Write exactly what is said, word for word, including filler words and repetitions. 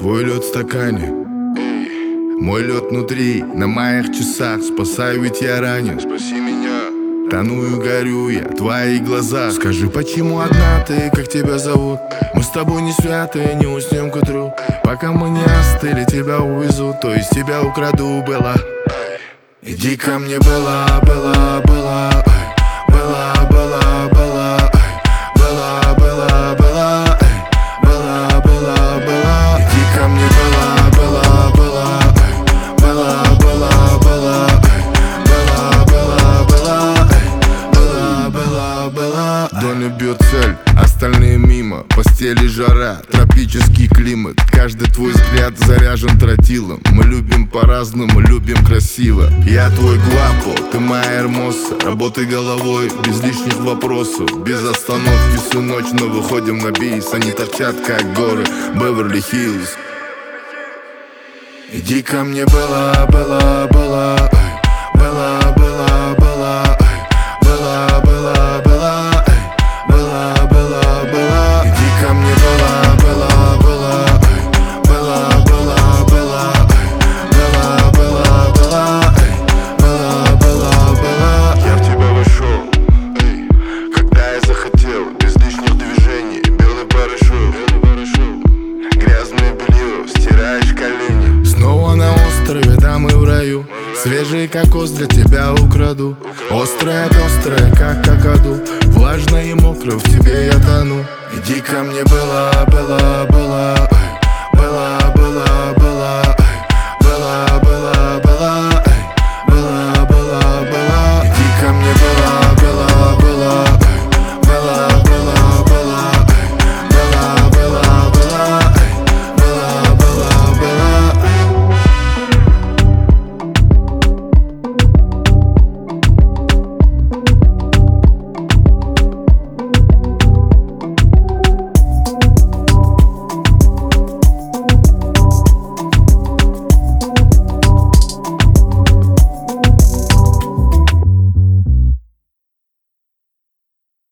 Твой лед в стакане, мой лед внутри, на моих часах. Спасай, ведь я ранен. Спаси меня. Тону и горю я в твоих глазах. Скажи, почему одна ты, как тебя зовут? Мы с тобой не святые, не уснем к утру. Пока мы не остыли, тебя увезут, то есть тебя украду, было. Иди ко мне, было, было, было, ай. Было, было, было, ай. Было, было, было, ай. Было, было, было. Иди ко мне, было, было, было, ай. Было, было, было, ай. Было, было, было, ай. Было, было, было. В доме бьет цель, остальные мимо. Постели жара, тропический климат. Каждый твой взгляд заряжен тротилом. Мы любим по-разному, любим красиво. Я твой гуапо, ты моя эрмоса. Работай головой, без лишних вопросов. Без остановки всю ночь, но выходим на бис. Они торчат, как горы Беверли-Хиллз. Иди ко мне, было, было, было, ай. Было, было, было, ай. Было, было, было, ай. Было, было, было. Иди ко мне, было, было, было, ай. Было, было, было, ай. Было, было, было, ай. Было, было, было. Я в тебя вошел, эй, когда я захотел, без лишних движений. Белый парашют, белый парашют. Грязное белье, стираешь колени. Снова на острове, там и в раю. Свежий кокос для тебя украду. Острая, пестрая, как какаду. Влажно и мокро в тебе я тону. Иди ко мне, было, было, было, ай.